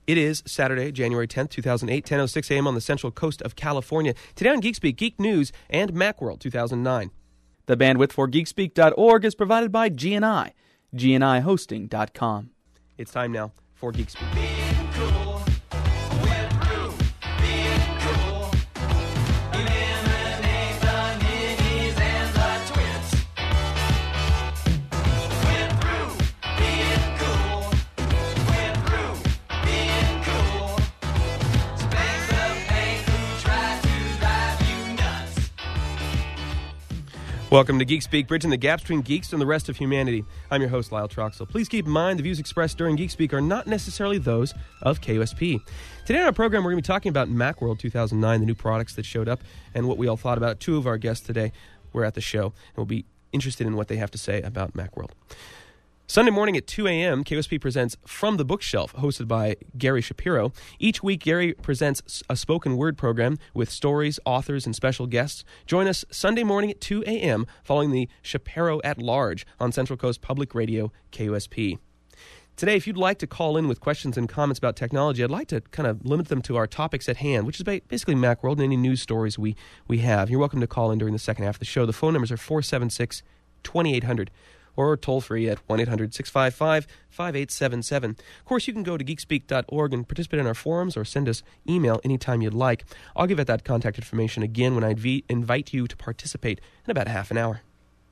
It is Saturday, January 10th, 2008, 10:06 a.m. on the central coast of California. Today on Geek Speak, Geek News and Macworld 2009. The bandwidth for Geekspeak.org is provided by GNI, GNIHosting.com. It's time now for Geek Speak. Being cool, went through. Being cool, eliminate the ninnies and the twins. Went through. Being cool, went through. Being cool, spank the paint who tried to drive you nuts. Welcome to Geek Speak, bridging the gaps between geeks and the rest of humanity. I'm your host, Lyle Troxel. Please keep in mind the views expressed during Geek Speak are not necessarily those of KUSP. Today on our program, we're going to be talking about Macworld 2009, the new products that showed up, and what we all thought about it. Two of our guests today were at the show, and we'll be interested in what they have to say about Macworld. Sunday morning at 2 a.m., KUSP presents From the Bookshelf, hosted by Gary Shapiro. Each week, Gary presents a spoken word program with stories, authors, and special guests. Join us Sunday morning at 2 a.m. following the Shapiro at Large on Central Coast Public Radio, KUSP. Today, if you'd like to call in with questions and comments about technology, I'd like to kind of limit them to our topics at hand, which is basically Macworld and any news stories we have. You're welcome to call in during the second half of the show. The phone numbers are 476-2800. Or toll-free at 1-800-655-5877. Of course, you can go to geekspeak.org and participate in our forums or send us email anytime you'd like. I'll give out that contact information again when I invite you to participate in about half an hour.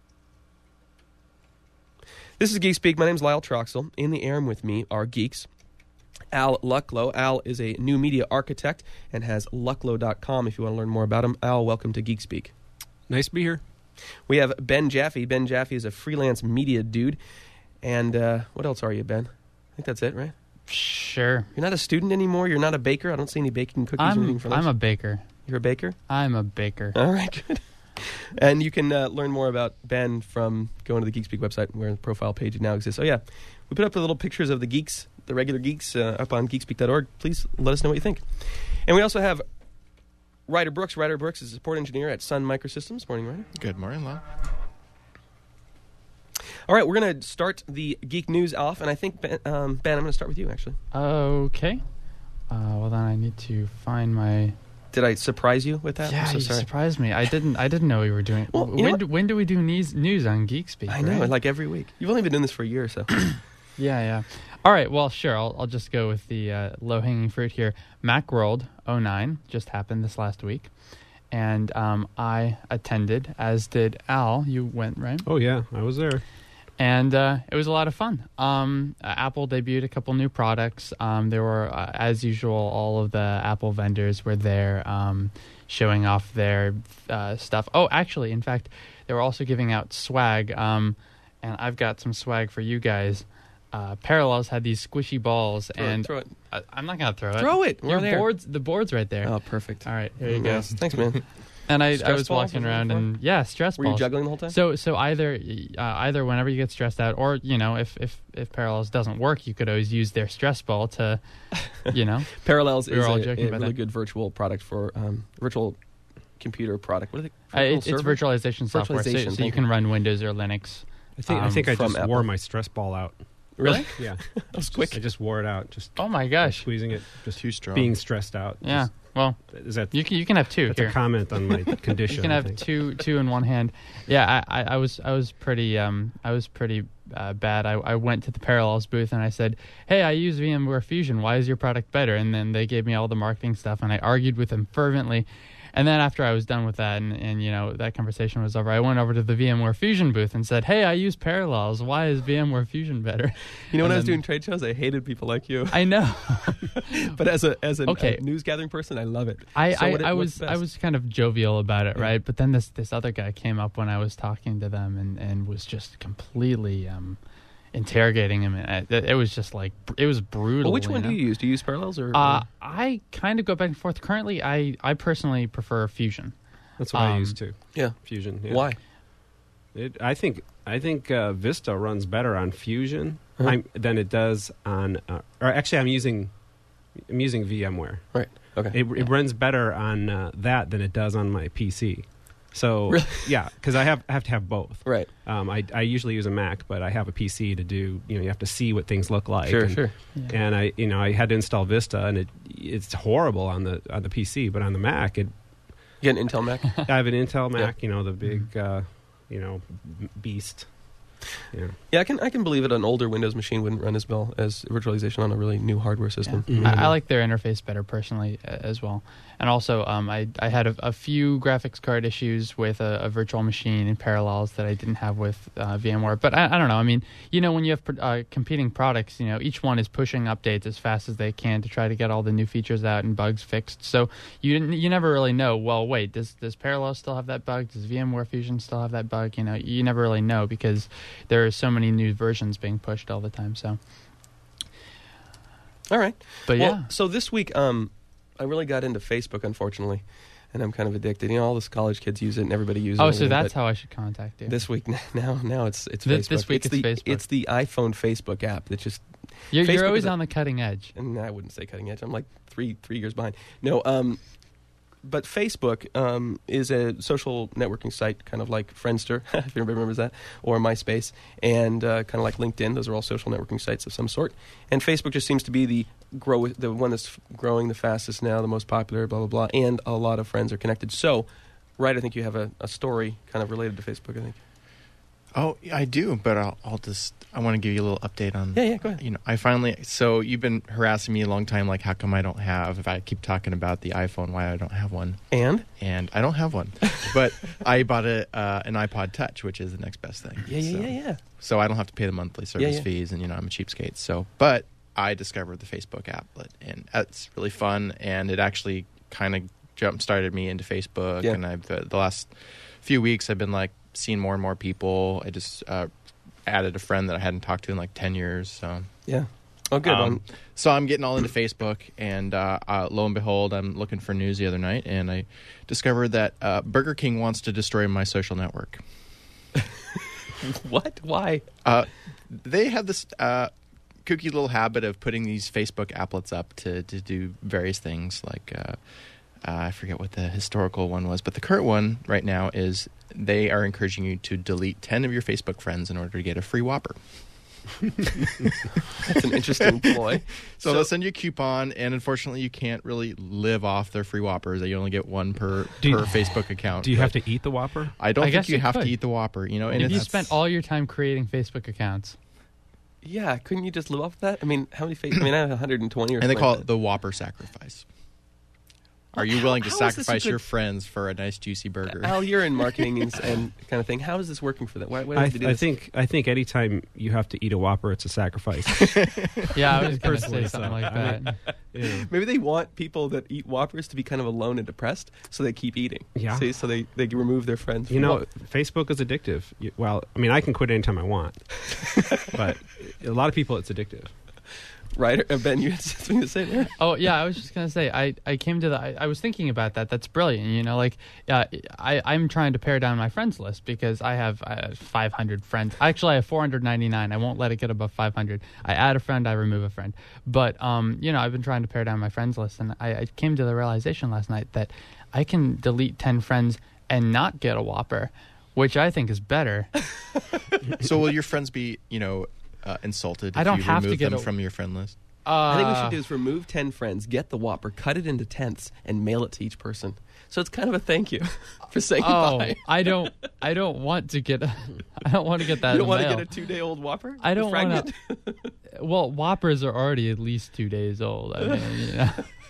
This is Geek Speak. My name's Lyle Troxel. In the air with me are geeks. Al Lucklow. Al is a new media architect and has lucklow.com if you want to learn more about him. Al, welcome to Geek Speak. Nice to be here. We have Ben Jaffe. Ben Jaffe is a freelance media dude. And what else are you, Ben? I think that's it, right? Sure. You're not a student anymore? You're not a baker? I don't see any baking cookies or anything for lunch. I'm a baker. You're a baker? I'm a baker. All right, good. And you can learn more about Ben from going to the GeekSpeak website where the profile page now exists. Oh, yeah. We put up the little pictures of the geeks, the regular geeks, up on geekspeak.org. Please let us know what you think. And we also have Ryder Brooks. Ryder Brooks is a support engineer at Sun Microsystems. Morning, Ryder. Good morning, Lyle. All right, we're going to start the geek news off, and I think, Ben, I'm going to start with you, actually. Okay. Well, then I need to find my... Did I surprise you with that? Yeah, I'm so you sorry. surprised me. I didn't know we were doing... Well, when do we do news on GeekSpeak? I know, right? like every week. You've only been doing this for a year or so. Yeah. All right, well, sure. I'll just go with the low-hanging fruit here. Macworld 09 just happened this last week, and I attended, as did Al. You went, right? Oh, yeah, I was there. And it was a lot of fun. Apple debuted a couple new products. There were, as usual, all of the Apple vendors were there showing off their stuff. Oh, actually, in fact, they were also giving out swag, and I've got some swag for you guys. Parallels had these squishy balls, Throw it. I'm not gonna throw it. Throw it. The board's right there. Oh, perfect. All right, here you go. Nice. Thanks, man. And I Stress was balls walking was around, what and yeah, stress Were balls. you juggling the whole time? So either whenever you get stressed out, or if Parallels doesn't work, you could always use their stress ball to, Parallels We were is all a joking about really that. good virtual product for virtual computer product. What are they? It's virtualization software, so Virtualization, you can run Windows or Linux. I think I from just Apple. wore my stress ball out. Really? Yeah. That was quick. I just wore it out. Just Oh my gosh! squeezing it, Just too strong. being stressed out. Yeah. Well, Is that you can have two that's here. a comment on my condition? You can I have think. two in one hand. Yeah, I was pretty bad. I went to the Parallels booth and I said, "Hey, I use VMware Fusion. Why is your product better?" And then they gave me all the marketing stuff, and I argued with them fervently. And then after I was done with that, and that conversation was over, I went over to the VMware Fusion booth and said, "Hey, I use Parallels. Why is VMware Fusion better?" When I was doing trade shows, I hated people like you. I know. But as a Okay. news gathering person, I love it. I what's best? was kind of jovial about it, Yeah. right? But then this other guy came up when I was talking to them and was just completely interrogating him. And it was just like it was brutal. Well, which one do you use? Do you use Parallels or? I kind of go back and forth. Currently, I personally prefer Fusion. That's what I use too. Yeah. Fusion. Yeah. Why? I think Vista runs better on Fusion Uh-huh. than it does on. Or actually, I'm using VMware. Right. Okay. It runs better on that than it does on my PC. So Really? yeah, because I have to have both. Right. I usually use a Mac, but I have a PC to do. You have to see what things look like. Sure, and, sure. And I had to install Vista, and it's horrible on the PC, but on the Mac, You get an Intel Mac? I have an Intel Mac. The big beast. Yeah. Yeah, I can believe it. An older Windows machine wouldn't run as well as virtualization on a really new hardware system. I like their interface better personally as well. And also, I had a few graphics card issues with a virtual machine in Parallels that I didn't have with VMware. But I don't know. I mean, when you have competing products, each one is pushing updates as fast as they can to try to get all the new features out and bugs fixed. So you never really know. Well, wait, does Parallels still have that bug? Does VMware Fusion still have that bug? You never really know because there are so many new versions being pushed all the time. So, all right. but Well, so this week, I really got into Facebook, unfortunately, and I'm kind of addicted. All this college kids use it, and everybody uses it. Oh, and so everything, that's but how I should contact you. this week now it's This Facebook. week it's Facebook. It's the iPhone Facebook app that just. You're Facebook always is on the cutting edge. And I wouldn't say cutting edge. I'm like three years behind. No, but Facebook is a social networking site, kind of like Friendster, if anybody remembers that, or MySpace, and kind of like LinkedIn. Those are all social networking sites of some sort. And Facebook just seems to be the one that's growing the fastest now, the most popular, blah, blah, blah, and a lot of friends are connected. So, right, I think you have a story kind of related to Facebook, I think. Oh, I do, but I want to give you a little update on. Yeah, go ahead. So you've been harassing me a long time, like how come I don't have, if I keep talking about the iPhone, why I don't have one. And I don't have one. But I bought an iPod Touch, which is the next best thing. Yeah. So I don't have to pay the monthly service fees, and I'm a cheapskate. So, but I discovered the Facebook applet, and it's really fun, and it actually kind of jump-started me into Facebook, and I've the last few weeks I've been like, seen more and more people. I just added a friend that I hadn't talked to in like 10 years. So yeah. Oh, good. So I'm getting all into Facebook, and lo and behold, I'm looking for news the other night, and I discovered that Burger King wants to destroy my social network. What? Why? They have this kooky little habit of putting these Facebook applets up to do various things, like I forget what the historical one was, but the current one right now is they are encouraging you to delete 10 of your Facebook friends in order to get a free Whopper. That's an interesting ploy. So they'll send you a coupon, and unfortunately you can't really live off their free Whoppers. You only get one per Facebook account. Do you have to eat the Whopper? I don't think guess you have could. to eat the Whopper. And if you spent all your time creating Facebook accounts. Yeah, couldn't you just live off that? I mean, how many I have 120 or and they something call like it the Whopper sacrifice. Are you willing to how is this a sacrifice good- your friends for a nice juicy burger? Al, you're in marketing and kind of thing. How is this working for them? Why do I they do this? think anytime you have to eat a Whopper, it's a sacrifice. Yeah, I was going to say Personally, something so, like I that. Yeah. Maybe they want people that eat Whoppers to be kind of alone and depressed, so they keep eating. Yeah. See, so they remove their friends. You from know, Whopper. Facebook is addictive. Well, I mean, I can quit anytime I want, but a lot of people, it's addictive. Right? Ben, you had something to say there? Oh yeah, I was just gonna say I came to I was thinking about that. That's brilliant. I'm trying to pare down my friends list because I have 500 friends. Actually, I have 499. I won't let it get above 500. I add a friend, I remove a friend. But I've been trying to pare down my friends list, and I came to the realization last night that I can delete 10 friends and not get a Whopper, which I think is better. So will your friends be, insulted if I don't you have to remove get them a- from your friend list? I think what we should do is remove 10 friends, get the Whopper, cut it into tenths, and mail it to each person. So it's kind of a thank you for saying Oh, bye. I don't want to get. I don't want to get that. You don't in want to mail. get a 2-day-old Whopper? I don't The fragment? want to. Well, Whoppers are already at least 2 days old. I mean,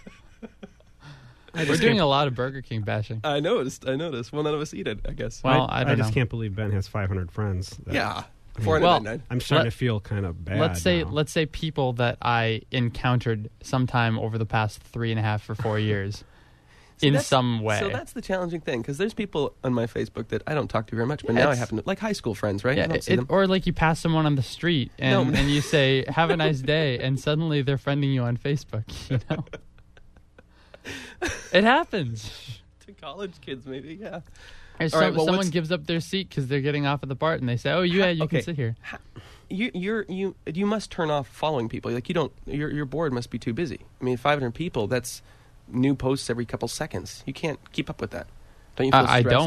we're doing a lot of Burger King bashing. I noticed. Well, none of us eat it, I guess. Well, I don't just know. can't believe Ben has 500 friends. Yeah. Well, 499. I'm starting Let- to feel kind of bad. Let's say now. people that I encountered sometime over the past 3.5 or 4 years, See, in that's- some way. So that's the challenging thing, because there's people on my Facebook that I don't talk to very much, but now I it's- happen to, like high school friends, right? I Yeah, don't see them. or like you pass someone on the street and, No. and you say, "Have a nice day," and suddenly they're friending you on Facebook. It happens. To college kids, maybe, yeah. Or All right, well, someone what's- gives up their seat because they're getting off at the BART, and they say, "Oh, yeah, you Okay. can sit here." You must turn off following people. Like, you don't, your board must be too busy. I mean, 500 people, that's new posts every couple seconds. You can't keep up with that. Don't you feel I stressed? don't.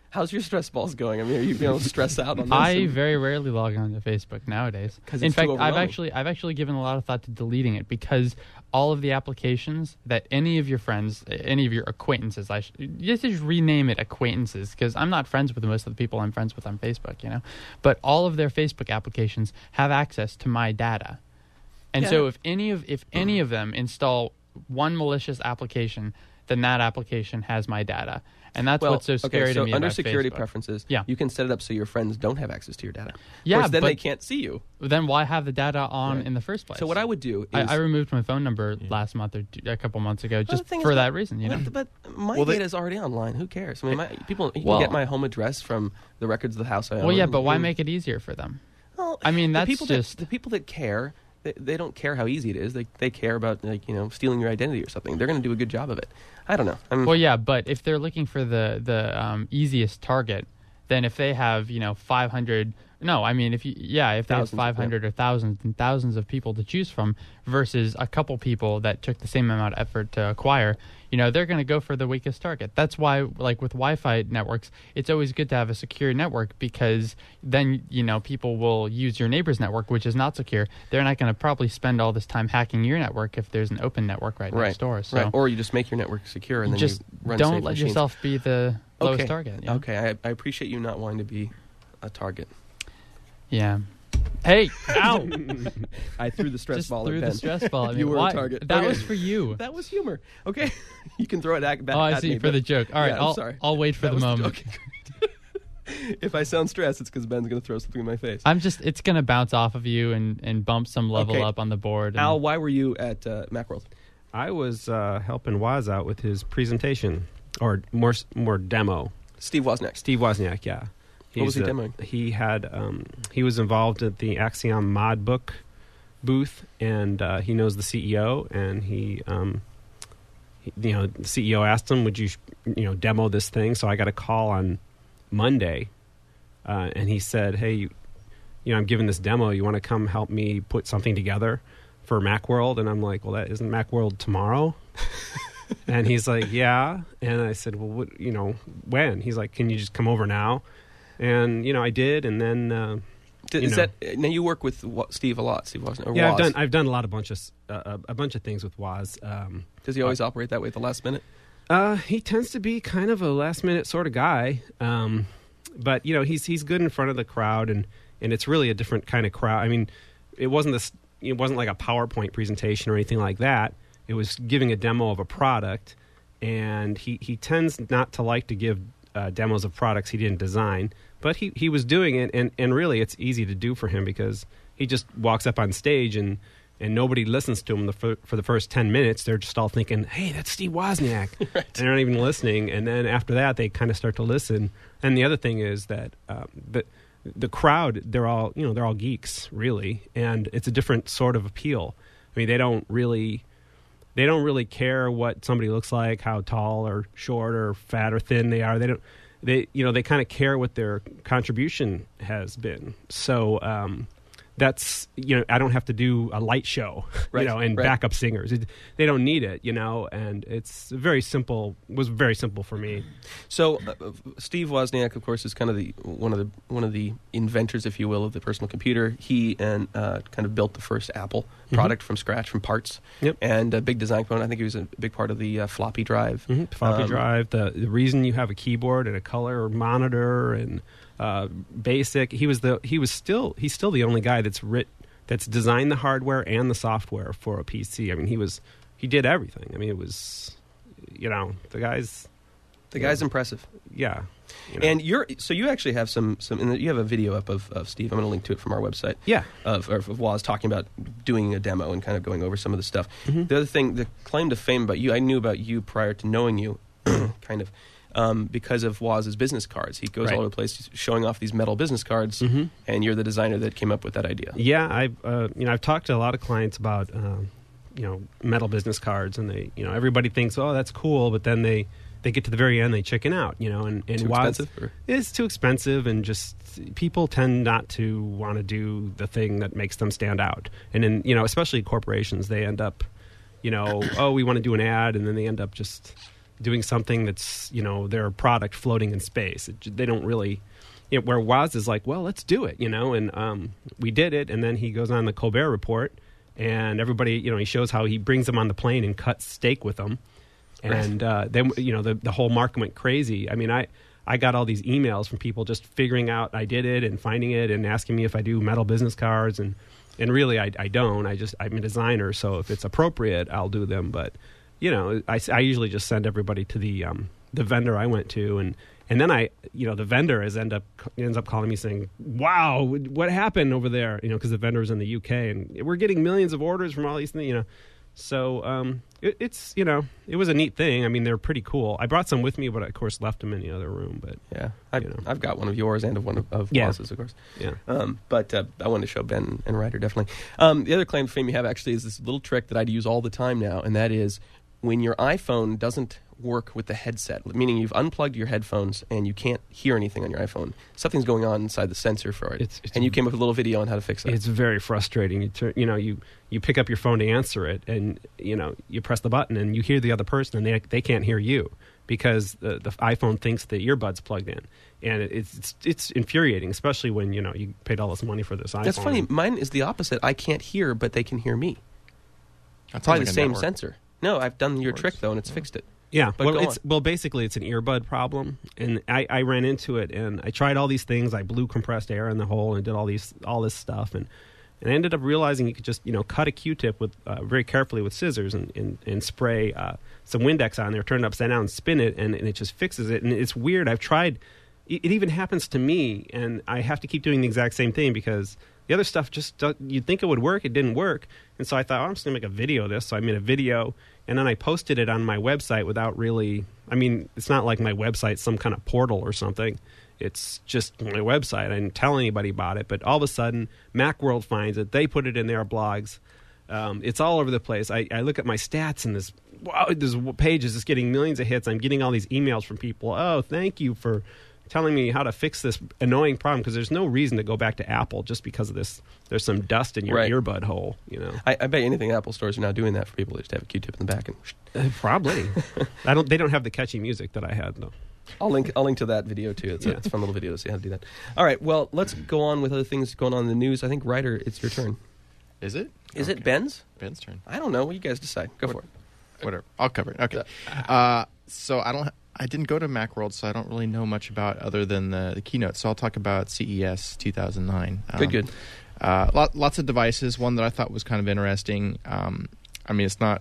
How's your stress balls going? I mean, are you stressed out on this? I very rarely log on to Facebook nowadays. 'Cause In it's too fact, overwhelming. I've actually given a lot of thought to deleting it because all of the applications that any of your friends, any of your acquaintances, just rename it acquaintances, because I'm not friends with most of the people I'm friends with on Facebook, But all of their Facebook applications have access to my data, and so if any of them install one malicious application, then that application has my data. And that's what's so scary to me under about security Facebook. preferences, Yeah. you can set it up so your friends don't have access to your data. Yeah, Of course, then but they can't see you. Then why have the data on Right. in the first place? So what I would do is... I removed my phone number last month or a couple months ago just the thing for is, that reason, But my Well, data is already online. Who cares? I mean, you can Well- get my home address from the records of the house I own. Well, yeah, but why make it easier for them? Well, I mean, that's the people that care. They don't care how easy it is. They care about stealing your identity or something. They're going to do a good job of it. I don't know. Well, yeah, but if they're looking for the easiest target, then if they have 500, no, I mean if they have Thousands, 500 or thousands and thousands of people to choose from versus a couple people that took the same amount of effort to acquire, they're going to go for the weakest target. That's why, like with Wi-Fi networks, it's always good to have a secure network because then people will use your neighbor's network, which is not secure. They're not going to probably spend all this time hacking your network if there's an open network right next door. So right. Or you just make your network secure and then just you run don't safe let machines. yourself be the lowest Okay. target. Okay, I appreciate you not wanting to be a target. Yeah. Hey, ow! I threw the stress Just ball threw at the Ben. stress ball. You were a target. That Okay. was for you. That was humor. Okay, you can throw it back Oh, I at see, me, for but- the joke. All right, Yeah, I'm sorry. I'll wait for That the was moment. Okay, great. If I sound stressed, it's because Ben's going to throw something in my face. It's going to bounce off of you and bump some level Okay. up on the board. And Al, why were you at Macworld? I was helping Woz out with his presentation, or more demo. Steve Wozniak. Steve Wozniak, yeah. What was he He's, demoing? He had he was involved at the Axiom Mod Book booth, and he knows the CEO, and the CEO asked him, "Would you demo this thing?" So I got a call on Monday, and he said, "Hey, I'm giving this demo. You want to come help me put something together for Macworld?" And I'm like, "Well, that isn't Macworld tomorrow." And he's like, "Yeah." And I said, "Well, what, when?" He's like, "Can you just come over now?" And I did, and then Now you work with Steve a lot, Steve Wozniak. Or yeah, Woz. I've done a bunch of things with Woz. Does he always operate that way at the last minute? He tends to be kind of a last minute sort of guy, but he's good in front of the crowd, and it's really a different kind of crowd. I mean, it wasn't like a PowerPoint presentation or anything like that. It was giving a demo of a product, and he tends not to like to give demos of products he didn't design, but he was doing it, and really it's easy to do for him because he just walks up on stage and nobody listens to him for the first 10 minutes. They're just all thinking, "Hey, that's Steve Wozniak." Right. And they're not even listening, and then after that they kind of start to listen. And the other thing is that the crowd, they're all geeks, really, and it's a different sort of appeal. I mean, they don't really care what somebody looks like, how tall or short or fat or thin they are. They kind of care what their contribution has been. So that's I don't have to do a light show, Right, and right. backup singers. They don't need it, and it's very simple. Was very simple for me. So Steve Wozniak, of course, is kind of one of the inventors, if you will, of the personal computer. He kind of built the first Apple product from scratch, from parts. Yep. And a big design component. I think he was a big part of the floppy drive. Floppy drive. The reason you have a keyboard and a color monitor and basic. He's still the only guy that's designed the hardware and the software for a PC. I mean, he did everything. I mean, it was the guy's impressive. Yeah. And you actually have some and you have a video up of Steve. I'm going to link to it from our website. Yeah. Of Woz talking about doing a demo and kind of going over some of the stuff. Mm-hmm. The other thing, the claim to fame about you, I knew about you prior to knowing you, kind of. Because of Woz's business cards. He goes Right. all over the place showing off these metal business cards, and you're the designer that came up with that idea. Yeah, I've talked to a lot of clients about metal business cards, and they everybody thinks, oh, that's cool, but then they get to the very end, they chicken out, and Too Woz, expensive? Or? It's too expensive, and just people tend not to want to do the thing that makes them stand out, and then especially corporations, they end up, oh, we want to do an ad, and then they end up just doing something that's, their product floating in space. They don't really, where Woz is like, well, let's do it, and we did it. And then he goes on the Colbert Report, and everybody, he shows how he brings them on the plane and cuts steak with them. And then, the whole market went crazy. I mean, I got all these emails from people just figuring out I did it and finding it and asking me if I do metal business cards. And really, I don't. I'm a designer, so if it's appropriate, I'll do them. But, I usually just send everybody to the vendor I went to. And then the vendor ends up calling me saying, wow, what happened over there? Because the vendor is in the UK, and we're getting millions of orders from all these things, So it's it was a neat thing. I mean, they're pretty cool. I brought some with me, but I, of course, left them in the other room. But yeah, I've got one of yours and one of Woz's, of course. Yeah. But I wanted to show Ben and Ryder definitely. The other claim to fame you have actually is this little trick that I use all the time now, and that is when your iPhone doesn't work with the headset, meaning you've unplugged your headphones and you can't hear anything on your iPhone. Something's going on inside the sensor for it. And you came up with a little video on how to fix it. It's very frustrating. You pick up your phone to answer it, and you press the button and you hear the other person, and they can't hear you because the iPhone thinks the earbud's plugged in. And it's infuriating, especially when you paid all this money for this iPhone. That's funny. Mine is the opposite. I can't hear, but they can hear me. That's probably the same sensor. No, I've done your trick though, and it's fixed it. Yeah, basically it's an earbud problem, and I ran into it, and I tried all these things. I blew compressed air in the hole and did all this stuff, and I ended up realizing you could just cut a Q-tip with very carefully with scissors and spray some Windex on there, turn it upside down, and spin it, and it just fixes it. And it's weird. I've tried. It even happens to me, and I have to keep doing the exact same thing because the other stuff you'd think it would work. It didn't work. And so I thought, I'm just going to make a video of this. So I made a video, and then I posted it on my website without really, it's not like my website's some kind of portal or something. It's just my website. I didn't tell anybody about it. But all of a sudden, Macworld finds it. They put it in their blogs. It's all over the place. I look at my stats, and this page is just getting millions of hits. I'm getting all these emails from people. Oh, thank you for telling me how to fix this annoying problem, because there's no reason to go back to Apple just because of this. There's some dust in your earbud hole, I bet anything Apple stores are now doing that for people. They just have a Q-tip in the back and probably. They don't have the catchy music that I had though. I'll link to that video too. It's a fun little video to see how to do that. All right, well, let's go on with other things going on in the news. I think Ryder, it's your turn. Is it? Is it Ben's? Ben's turn. I don't know. You guys decide. Go for it. Whatever. I'll cover it. Okay. So I didn't go to Macworld, so I don't really know much about other than the keynote. So I'll talk about CES 2009. Good. Lots of devices. One that I thought was kind of interesting. It's not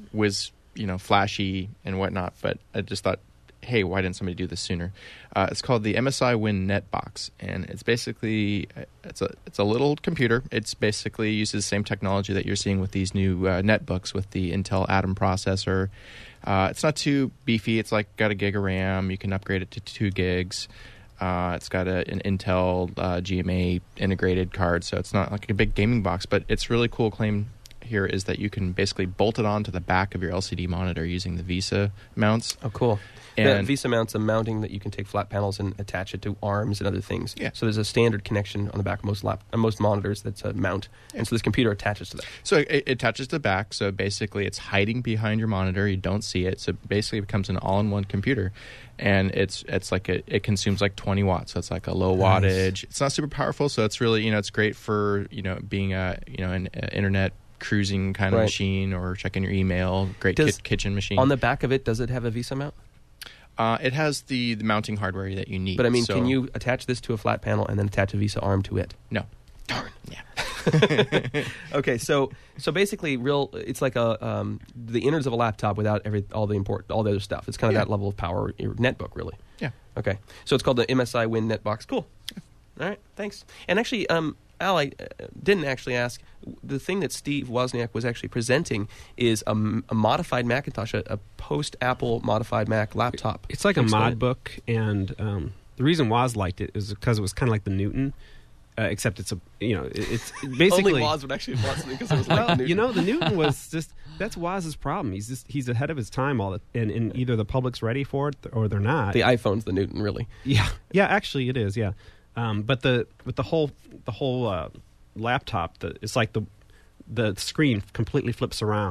flashy and whatnot, but I just thought, hey, why didn't somebody do this sooner? It's called the MSI Win Netbox, and it's basically it's a little computer. It's basically uses the same technology that you're seeing with these new netbooks with the Intel Atom processor. It's not too beefy. It's got a gig of RAM. You can upgrade it to 2 gigs. It's got an Intel GMA integrated card, so it's not like a big gaming box. But it's really cool claim here is that you can basically bolt it onto the back of your LCD monitor using the VESA mounts. Oh, cool. And the VESA mount's a mounting that you can take flat panels and attach it to arms and other things. Yeah. So there's a standard connection on the back of most monitors that's a mount. Yeah. And so this computer attaches to that. So it attaches to the back. So basically it's hiding behind your monitor. You don't see it. So basically it becomes an all-in-one computer. And it consumes 20 watts. So it's like a low wattage. It's not super powerful. So it's really, it's great for, being an internet cruising kind of machine or checking your email. Great kitchen machine. On the back of it, does it have a VESA mount? It has the mounting hardware that you need. But can you attach this to a flat panel and then attach a VESA arm to it? No. Darn. Yeah. Okay, so basically, it's like the innards of a laptop without all the other stuff. It's kind of that level of power. Your netbook, really. Yeah. Okay, so it's called the MSI Win Netbox. Cool. All right, thanks. And actually, Al, I didn't actually ask. The thing that Steve Wozniak was actually presenting is a modified Macintosh, a post-Apple modified Mac laptop. It's like a mod book, and the reason Woz liked it is because it was kind of like the Newton, except it's it's basically only Woz would actually want something because it was like the Newton. The Newton was just that's Woz's problem. He's ahead of his time and either the public's ready for it or they're not. The iPhone's the Newton, really. Yeah, actually it is. Yeah. But the whole laptop, it's like the screen completely flips around,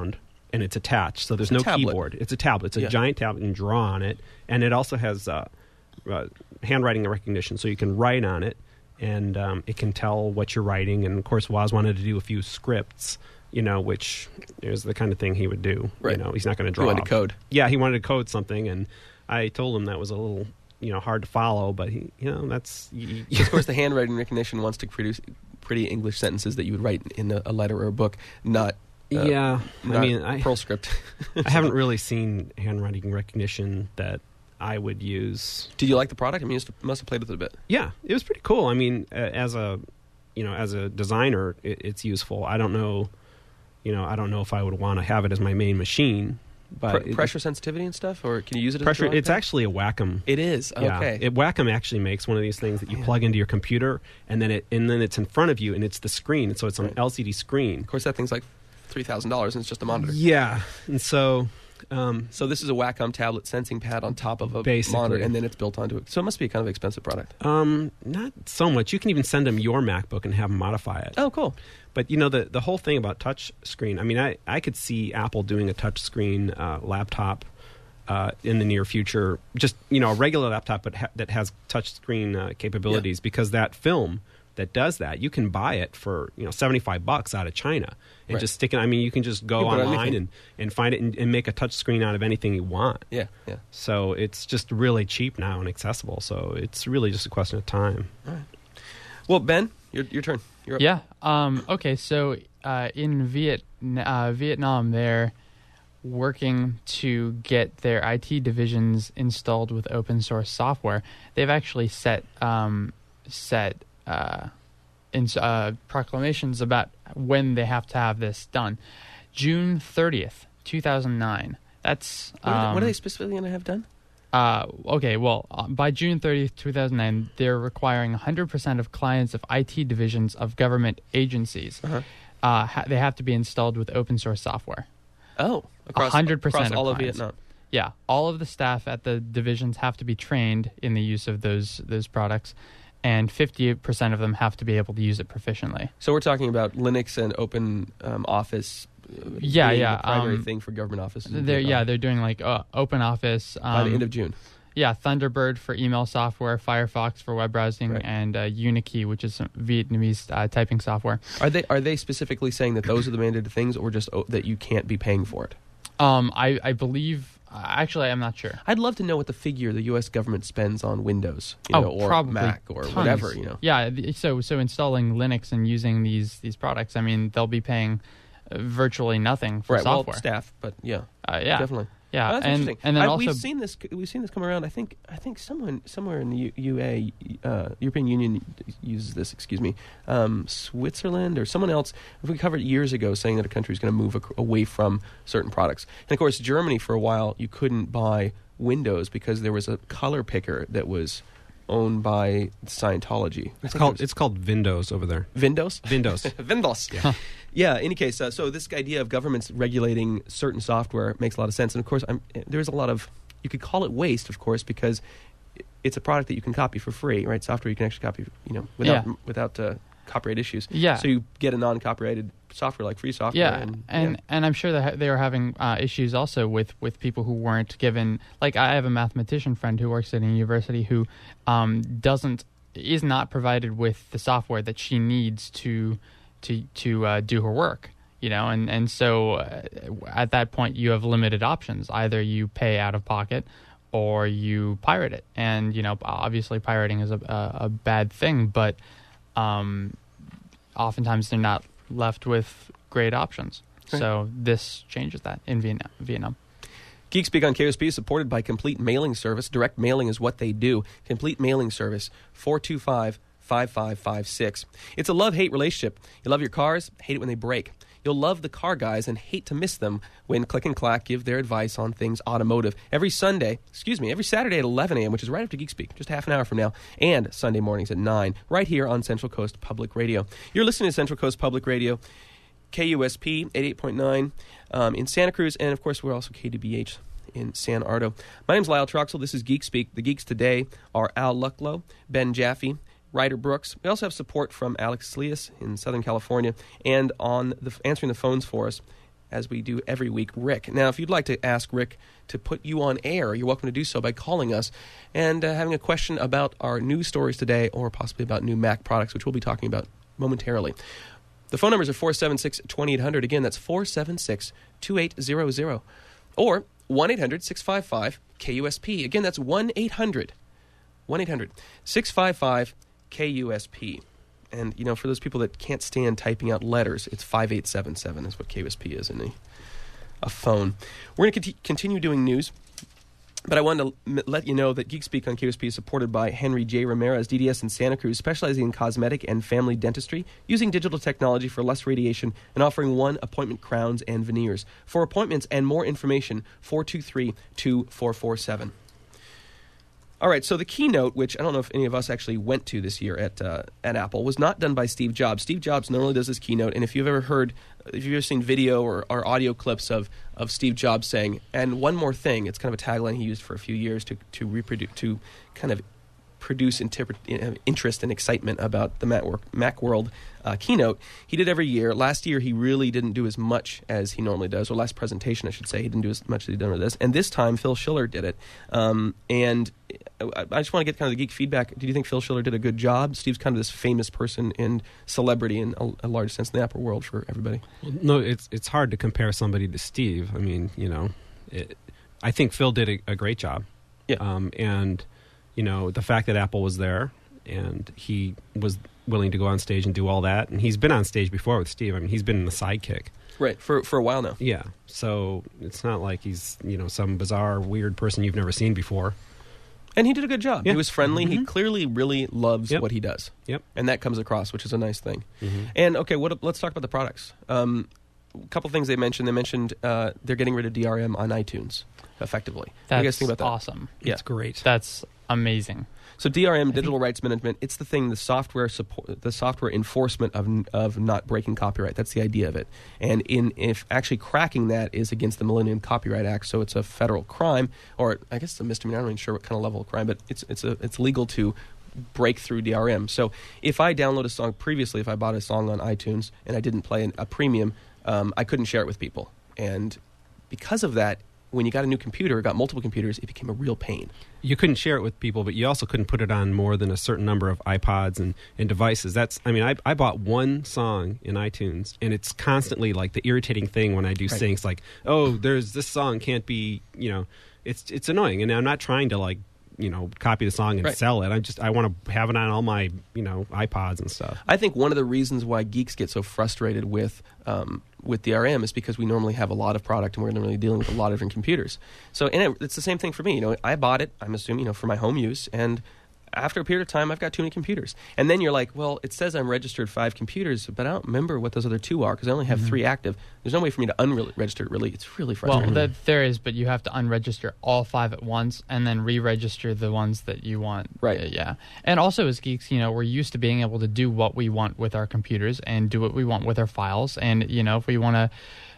and it's attached. So there's It's a no tablet. keyboard. It's a tablet. It's a Yeah. giant tablet. You can draw on it, and it also has handwriting recognition, so you can write on it, and it can tell what you're writing. And of course, Woz wanted to do a few scripts, which is the kind of thing he would do. Right. He's not going to draw. You wanted to code. Yeah, he wanted to code something, and I told him that was a little, hard to follow. But he, that's Of course, the handwriting recognition wants to produce pretty English sentences that you would write in a letter or a book, not yeah. not Perl script. I haven't really seen handwriting recognition that I would use. Did you like the product? I mean, you must have played with it a bit. Yeah, it was pretty cool. I mean, as a designer, it's useful. I don't know, I don't know if I would want to have it as my main machine. But pressure sensitivity and stuff, or can you use it as pressure? a drawing It's pad? actually a Wacom. It is. Yeah. Okay. Wacom actually makes one of these things that you plug into your computer, and then it's in front of you, and it's the screen. So it's an LCD screen. Of course, that thing's like $3,000, and it's just a monitor. Yeah, and so. So this is a Wacom tablet sensing pad on top of a Basically. monitor, and then it's built onto it. So it must be a kind of expensive product. Not so much. You can even send them your MacBook and have them modify it. Oh, cool. But the whole thing about touch screen, I mean, I could see Apple doing a touch screen laptop in the near future. Just a regular laptop, but that has touch screen capabilities, because that film that does that, you can buy it for $75 out of China and Right. just stick it. I mean, you can just go You can put it on online anything. and find it and make a touch screen out of anything you want. Yeah, yeah. So it's just really cheap now and accessible. So it's really just a question of time. Well, Ben, your turn. You're up. Yeah. Okay. So in Vietnam, they're working to get their IT divisions installed with open source software. They've actually set proclamations about when they have to have this done. June 30th, 2009. That's What are they specifically going to have done? okay, well, by June 30th, 2009, they're requiring 100% of clients of IT divisions of government agencies. They have to be installed with open source software. Oh, across 100% across of all of clients. Vietnam. Yeah, all of the staff at the divisions have to be trained in the use of those products, and 50% of them have to be able to use it proficiently. So we're talking about Linux and Open Office. Yeah, being yeah, the primary um, thing for government offices. in They're Vietnam they're doing like Open Office. by the end of June. Yeah, Thunderbird for email software, Firefox for web browsing, Right. and Unikey, which is some Vietnamese typing software. Are they specifically saying that those are the mandated things, or just that you can't be paying for it? I believe. Actually, I'm not sure. I'd love to know what the figure the U.S. government spends on Windows, or probably Mac, or tons. whatever. Yeah. So installing Linux and using these products, I mean, they'll be paying virtually nothing for Right. Well, software. staff, but yeah, Yeah. definitely. Yeah, Oh, that's and interesting. then also we've seen this come around. I think somewhere in the UA, European Union uses this. Excuse me, Switzerland or someone else. We covered years ago, saying that a country is going to move away from certain products. And of course, Germany for a while you couldn't buy Windows because there was a color picker that was owned by Scientology. It's called Windows over there. Windows. Windows. Windows. Yeah. Yeah, in any case, so this idea of governments regulating certain software makes a lot of sense. And of course, there's a lot of, you could call it waste, of course, because it's a product that you can copy for free, right? Software you can actually copy, without copyright issues. Yeah. So you get a non-copyrighted software like free software. Yeah, and I'm sure that they were having issues also with people who weren't given. Like, I have a mathematician friend who works at a university who is not provided with the software that she needs to do her work. And so at that point you have limited options. Either you pay out of pocket or you pirate it. And obviously pirating is a bad thing, but oftentimes they're not left with great options. Right. So this changes that in Vietnam. Geek Speak on KOSP is supported by Complete Mailing Service. Direct mailing is what they do. Complete Mailing Service, 425-5556. It's a love-hate relationship. You love your cars, hate it when they break. You'll love the car guys and hate to miss them when Click and Clack give their advice on things automotive. Every Saturday at 11 a.m., which is right after Geek Speak, just half an hour from now, and Sunday mornings at 9, right here on Central Coast Public Radio. You're listening to Central Coast Public Radio, KUSP 88.9 in Santa Cruz, and of course we're also KDBH in San Ardo. My name's Lyle Troxel. This is Geek Speak. The geeks today are Al Lucklow, Ben Jaffe, Ryder Brooks. We also have support from Alex Sleas in Southern California, and on answering the phones for us, as we do every week, Rick. Now, if you'd like to ask Rick to put you on air, you're welcome to do so by calling us and having a question about our news stories today or possibly about new Mac products, which we'll be talking about momentarily. The phone numbers are 476-2800. Again, that's 476-2800. Or 1-800-655-KUSP. Again, that's 1-800-655-KUSP. And, you know, for those people that can't stand typing out letters, it's 5877 is what KUSP is in a phone. We're going to continue doing news, but I wanted to let you know that GeekSpeak on KUSP is supported by Henry J. Ramirez, DDS in Santa Cruz, specializing in cosmetic and family dentistry, using digital technology for less radiation, and offering one-appointment crowns and veneers. For appointments and more information, 423-2447. All right, so the keynote, which I don't know if any of us actually went to this year at Apple, was not done by Steve Jobs. Steve Jobs normally does this keynote, and if you've ever seen video or audio clips of Steve Jobs saying, and one more thing, it's kind of a tagline he used for a few years to kind of produce interest and excitement about the Macworld keynote. He did every year. Last year, he really didn't do as much as he normally does, or last presentation, I should say. He didn't do as much as he did with this. And this time, Phil Schiller did it. And I just want to get kind of the geek feedback. Did you think Phil Schiller did a good job? Steve's kind of this famous person and celebrity in a large sense in the Apple world for everybody. Well, no, it's hard to compare somebody to Steve. I mean, you know, I think Phil did a great job. Yeah. And, you know, the fact that Apple was there and he was willing to go on stage and do all that. And he's been on stage before with Steve. I mean, he's been in the sidekick. Right, for a while now. Yeah. So it's not like he's, you know, some bizarre, weird person you've never seen before. And he did a good job. Yeah. He was friendly. Mm-hmm. He clearly really loves Yep. what he does. Yep. And that comes across, which is a nice thing. Mm-hmm. And, okay, let's talk about the products. A couple things they mentioned. They mentioned they're getting rid of DRM on iTunes, effectively. What do you guys think about that? Awesome. Yeah. It's great. That's amazing. So DRM, digital rights management, it's the thing, the software enforcement of not breaking copyright. That's the idea of it. And if actually cracking that is against the Millennium Copyright Act, so it's a federal crime, or I guess it's a misdemeanor. I'm not even sure what kind of level of crime, but it's legal to break through DRM. So if I download a song previously, if I bought a song on iTunes and I didn't play a premium, I couldn't share it with people. And because of that, when you got a new computer, got multiple computers, it became a real pain. You couldn't share it with people, but you also couldn't put it on more than a certain number of iPods and devices. I bought one song in iTunes, and it's constantly like the irritating thing when I do Right. things like, oh, there's this song can't be, you know, it's annoying. And I'm not trying to like, you know, copy the song and Right. sell it. I want to have it on all my, you know, iPods and stuff. I think one of the reasons why geeks get so frustrated with DRM is because we normally have a lot of product and we're normally dealing with a lot of different computers. So, and it's the same thing for me. You know, I bought it, I'm assuming, you know, for my home use, and after a period of time, I've got too many computers. And then you're like, well, it says I'm registered 5 computers, but I don't remember what those other 2 are because I only have 3 active. There's no way for me to unregister it, really. It's really frustrating. Well, there is, but you have to unregister all 5 at once and then re-register the ones that you want. Right. Yeah. And also as geeks, you know, we're used to being able to do what we want with our computers and do what we want with our files. And, you know, if we want to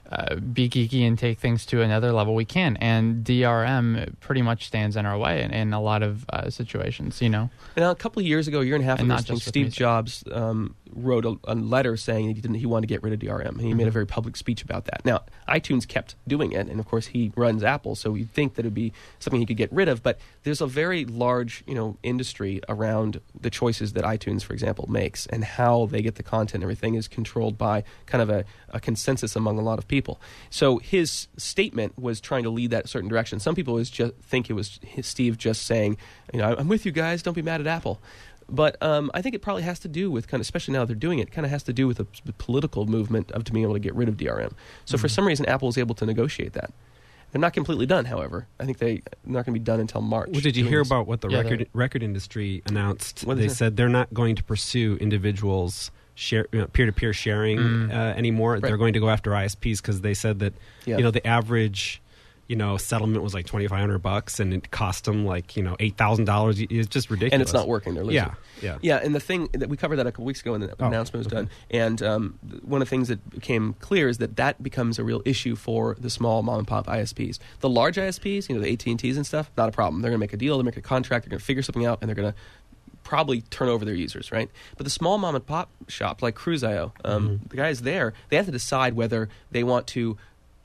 be geeky and take things to another level, we can. And DRM pretty much stands in our way in a lot of situations, you know. And a couple of years ago, a year and a half And ago, not I think just with Steve music. Jobs wrote a letter saying he wanted to get rid of DRM. And he made a very public speech about that. Now, iTunes kept doing it, and of course he runs Apple, so you'd think that it would be something he could get rid of. But there's a very large, you know, industry around the choices that iTunes, for example, makes, and how they get the content and everything is controlled by kind of a consensus among a lot of people. So his statement was trying to lead that certain direction. Some people think it was Steve just saying, you know, I'm with you guys, don't be mad at Apple. But I think it probably has to do with kind of, especially now they're doing it, kind of has to do with the political movement of to being able to get rid of DRM. So for some reason, Apple was able to negotiate that. They're not completely done, howewer. I think they're not going to be done until March. Well, did you doing hear this. about what the Yeah, record industry announced? What is They it? said they're not going to pursue individuals peer-to-peer sharing anymore. Right. They're going to go after ISPs because they said that Yeah. you know the average settlement was like $2,500 and it cost them like $8,000. It's just ridiculous. And it's not working. They're losing. Yeah. And the thing that we covered that a couple weeks ago when the announcement was done. And one of the things that became clear is that becomes a real issue for the small mom and pop ISPs. The large ISPs, the AT&Ts and stuff, not a problem. They're going to make a deal, they'll make a contract, they're going to figure something out, and they're going to probably turn over their users, right? But the small mom and pop shop like Cruise.io, the guys there, they have to decide whether they want to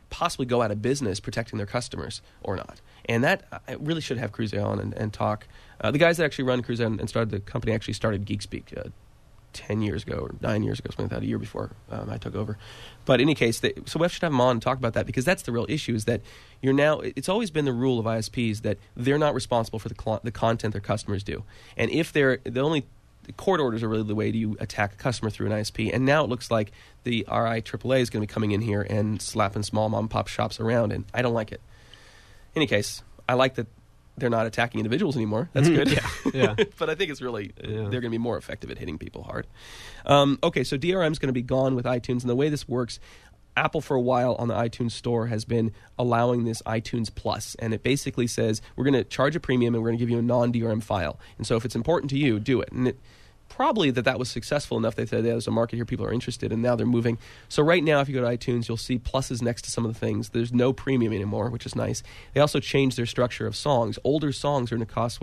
possibly go out of business protecting their customers or not. And that I really should have Cruze on and talk. The guys that actually run Cruze and started the company actually started GeekSpeak 10 years ago or 9 years ago, something like that, a year before I took over. But in any case, so we should have them on and talk about that, because that's the real issue, is that it's always been the rule of ISPs that they're not responsible for the content their customers do. And if the court orders are really the way you attack a customer through an ISP. And now it looks like the RIAAA is going to be coming in here and slapping small mom and pop shops around, and I don't like it. In any case, I like that they're not attacking individuals anymore. That's good. Yeah. But I think it's really, they're going to be more effective at hitting people hard. Okay, so DRM is going to be gone with iTunes. And the way this works, Apple for a while on the iTunes store has been allowing this iTunes Plus. And it basically says, we're going to charge a premium and we're going to give you a non-DRM file. And so if it's important to you, do it. And probably that was successful enough. They said there's a market here, people are interested, and now they're moving. So right now, if you go to iTunes, you'll see pluses next to some of the things. There's no premium anymore, which is nice. They also changed their structure of songs. Older songs are going to cost,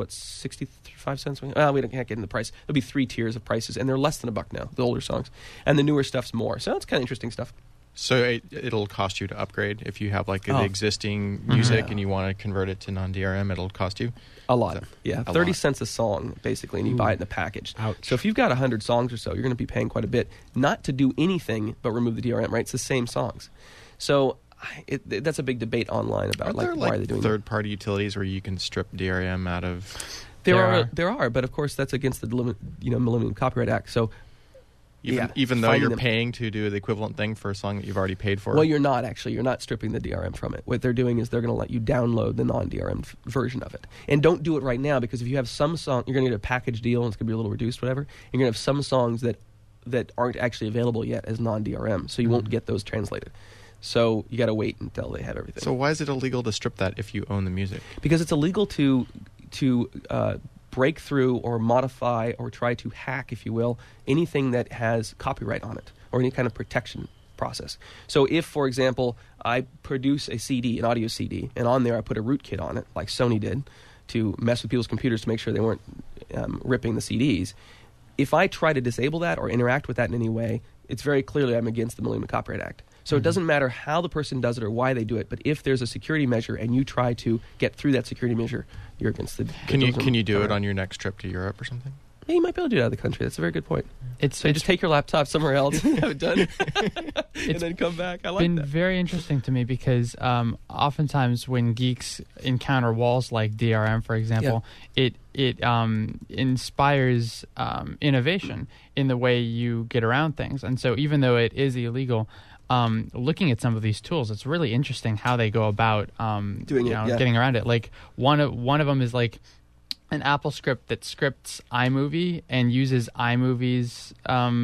65 cents? We can't get in the price. There'll be 3 tiers of prices, and they're less than $1 now, the older songs. And the newer stuff's more. So that's kind of interesting stuff. So it'll cost you to upgrade if you have the existing music and you want to convert it to non-DRM. It'll cost you a lot. 30 cents a song basically, and you buy it in a package. Ouch. So if you've got 100 songs or so, you're going to be paying quite a bit, not to do anything but remove the DRM. Right? It's the same songs. So that's a big debate online about why are they doing third-party utilities where you can strip DRM out of. There are, but of course that's against the Millennium Copyright Act. So. Even though you're paying to do the equivalent thing for a song that you've already paid for? Well, you're not actually. You're not stripping the DRM from it. What they're doing is they're going to let you download the non-DRM version of it. And don't do it right now, because if you have some song, you're going to get a package deal and it's going to be a little reduced, whatever. You're going to have some songs that aren't actually available yet as non-DRM, so you won't get those translated. So you got to wait until they have everything. So why is it illegal to strip that if you own the music? Because it's illegal to break through or modify or try to hack, if you will, anything that has copyright on it or any kind of protection process. So if, for example, I produce a CD, an audio CD, and on there I put a rootkit on it, like Sony did, to mess with people's computers to make sure they weren't ripping the CDs, if I try to disable that or interact with that in any way, it's very clearly I'm against the Millennium Copyright Act. So it doesn't matter how the person does it or why they do it, but if there's a security measure and you try to get through that security measure, you're against the... Can you do it on your next trip to Europe or something? Yeah, you might be able to do it out of the country. That's a very good point. So you just take your laptop somewhere else and have it done, and then come back. I like that. It's been very interesting to me because oftentimes when geeks encounter walls like DRM, for example, it inspires innovation in the way you get around things. And so even though it is illegal, looking at some of these tools, it's really interesting how they go about getting around it. Like one of them is like an Apple script that scripts iMovie and uses iMovie's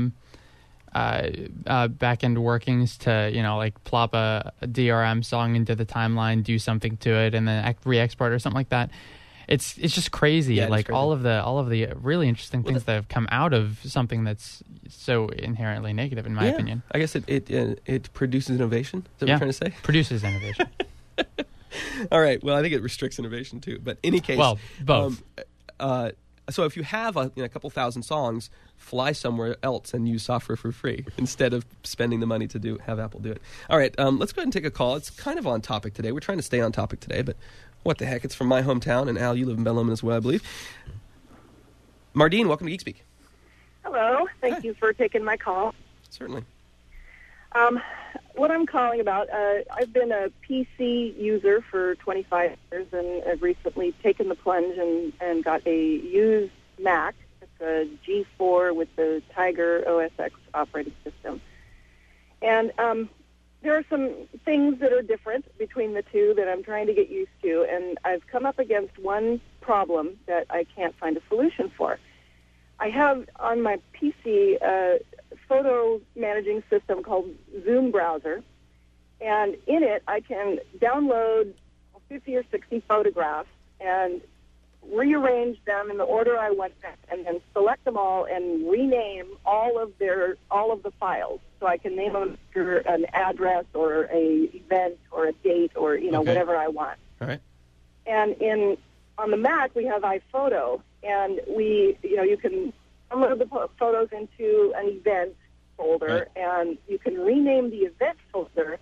back-end workings to plop a DRM song into the timeline, do something to it, and then re-export or something like that. It's just crazy. Crazy. all of the really interesting things that have come out of something that's so inherently negative, in my opinion. I guess it produces innovation. Is that what you're trying to say? Produces innovation. All right. Well, I think it restricts innovation too. But in any case, both. So if you have a couple thousand songs, fly somewhere else and use software for free instead of spending the money to have Apple do it. All right. Let's go ahead and take a call. It's kind of on topic today. We're trying to stay on topic today, but what the heck? It's from my hometown, and Al, you live in Ben Lomond as well, I believe. Mardine, welcome to GeekSpeak. Hello. Thank you for taking my call. Certainly. What I'm calling about, I've been a PC user for 25 years, and I've recently taken the plunge and got a used Mac. It's a G4 with the Tiger OS X operating system. And there are some things that are different between the two that I'm trying to get used to, and I've come up against one problem that I can't find a solution for. I have on my PC a photo managing system called Zoom Browser, and in it I can download 50 or 60 photographs and rearrange them in the order I want them, and then select them all and rename all of the files. So I can name them after an address or a event or a date or whatever I want. All right. And on the Mac we have iPhoto, and you can download the photos into an event folder, and you can rename the event folder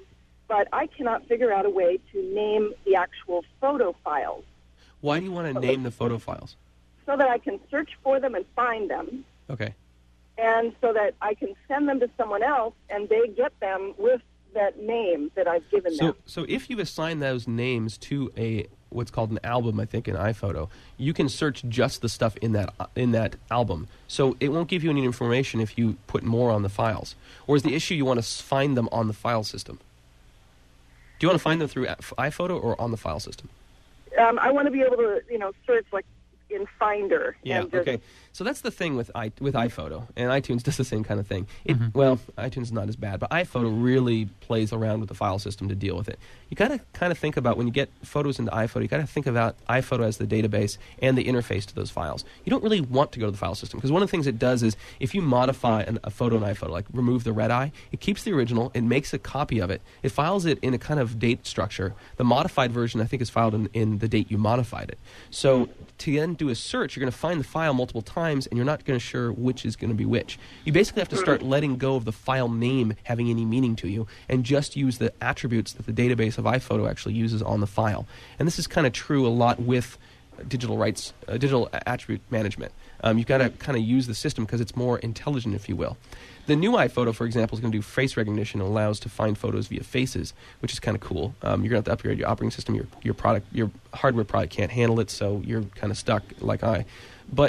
but I cannot figure out a way to name the actual photo files Why do you want to name the photo files? so that I can search for them and find them, Okay. and so that I can send them to someone else and they get them with that name that I've given them. So if you assign those names to what's called an album, I think in iPhoto, you can search just the stuff in that album. So it won't give you any information if you put more on the files. Or is the issue you want to find them on the file system? Do you want to find them through iPhoto or on the file system? I want to be able to, search like in Finder. Yeah. And just, Okay. So that's the thing with iPhoto, and iTunes does the same kind of thing. Well, iTunes is not as bad, but iPhoto really plays around with the file system to deal with it. You got to kind of think about when you get photos into iPhoto. You got to think about iPhoto as the database and the interface to those files. You don't really want to go to the file system because one of the things it does is if you modify a photo in iPhoto, like remove the red eye, it keeps the original, it makes a copy of it, it files it in a kind of date structure. The modified version, I think, is filed in the date you modified it. So to then do a search, you're going to find the file multiple times, and you're not going to sure which is going to be which. You basically have to start letting go of the file name having any meaning to you and just use the attributes that the database of iPhoto actually uses on the file. And this is kind of true a lot with digital rights, digital attribute management. You've got to kind of use the system because it's more intelligent, if you will. The new iPhoto, for example, is going to do face recognition and allows to find photos via faces, which is kind of cool. You're going to have to upgrade your operating system. Your hardware product can't handle it, so you're kind of stuck like I. But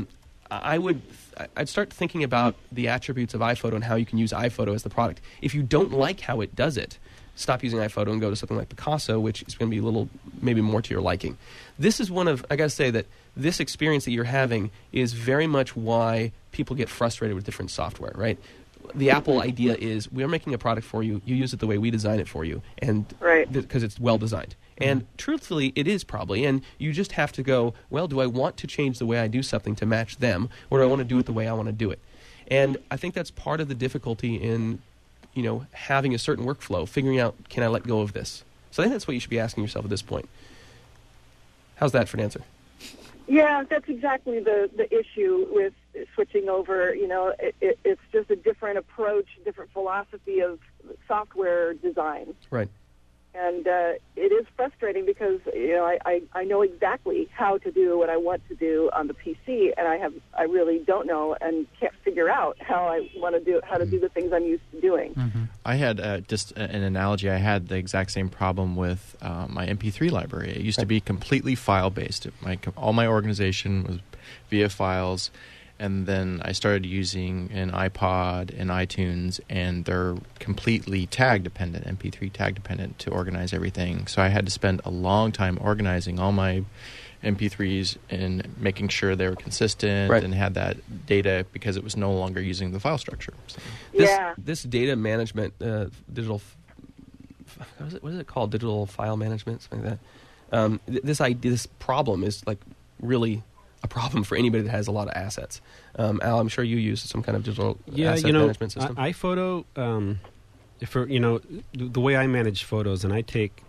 I'd start thinking about the attributes of iPhoto and how you can use iPhoto as the product. If you don't like how it does it, stop using iPhoto and go to something like Picasso, which is going to be a little, maybe more to your liking. This is I got to say that this experience that you're having is very much why people get frustrated with different software, right? The Apple idea is we're making a product for you, you use it the way we design it for you, and because it's well designed. And truthfully, it is probably, and you just have to go, well, do I want to change the way I do something to match them, or do I want to do it the way I want to do it? And I think that's part of the difficulty in having a certain workflow, figuring out, can I let go of this? So I think that's what you should be asking yourself at this point. How's that for an answer? Yeah, that's exactly the issue with switching over. It's just a different approach, different philosophy of software design. Right. And it is frustrating because I know exactly how to do what I want to do on the PC, and I really don't know and can't figure out how I want to do the things I'm used to doing. Mm-hmm. I had just an analogy. I had the exact same problem with my MP3 library. It used to be completely file based. All my organization was via files. And then I started using an iPod and iTunes, and they're completely tag dependent, MP3 tag dependent, to organize everything. So I had to spend a long time organizing all my MP3s and making sure they were consistent and had that data because it was no longer using the file structure. So. This data management, digital, what is it called? Digital file management, something like that. This problem is like really a problem for anybody that has a lot of assets. Al, I'm sure you use some kind of digital asset management system. iPhoto, for the way I manage photos, and I take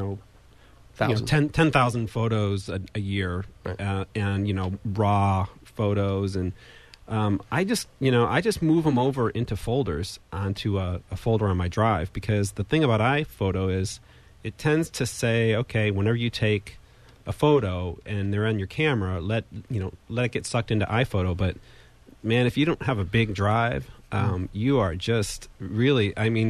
10,000 photos a year, right. And raw photos, and I just move them over into folders onto a folder on my drive, because the thing about iPhoto is it tends to say, okay, whenever you take a photo and they're on your camera, let it get sucked into iPhoto. But man, if you don't have a big drive, you are just really,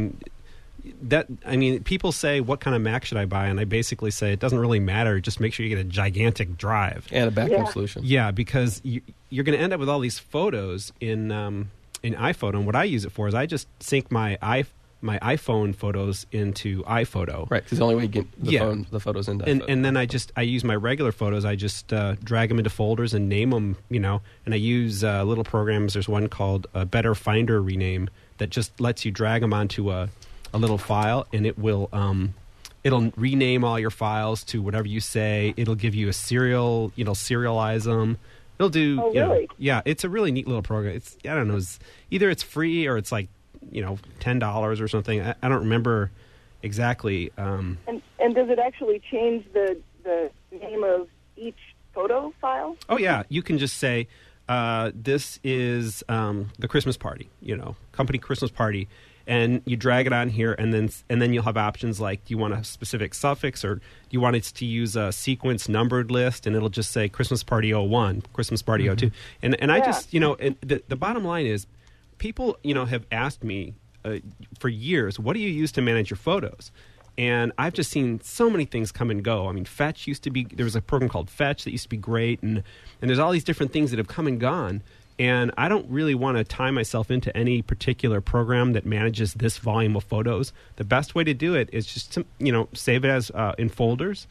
people say, what kind of Mac should I buy? And I basically say, it doesn't really matter. Just make sure you get a gigantic drive. And a backup solution. Yeah, because you're going to end up with all these photos in iPhoto. And what I use it for is I just sync my iPhone photos into iPhoto. Right, because the only way you get the photos into iPhoto. And then I use my regular photos. I just drag them into folders and name them, and I use little programs. There's one called Better Finder Rename that just lets you drag them onto a little file, and it will it'll rename all your files to whatever you say. It'll give you a serial, serialize them. It'll do. Oh, really? It's a really neat little program. I don't know. Either it's free or it's like $10 or something. I don't remember exactly. And does it actually change the name of each photo file? Oh yeah, you can just say this is the Christmas party, company Christmas party, and you drag it on here, and then you'll have options like, do you want a specific suffix, or do you want it to use a sequence numbered list, and it'll just say Christmas Party 01, Christmas Party 02. And I just, and the bottom line is, people, have asked me for years, what do you use to manage your photos? And I've just seen so many things come and go. I mean, Fetch used to be, there was a program called Fetch that used to be great, and there's all these different things that have come and gone. And I don't really want to tie myself into any particular program that manages this volume of photos. The best way to do it is just to, save it as in folders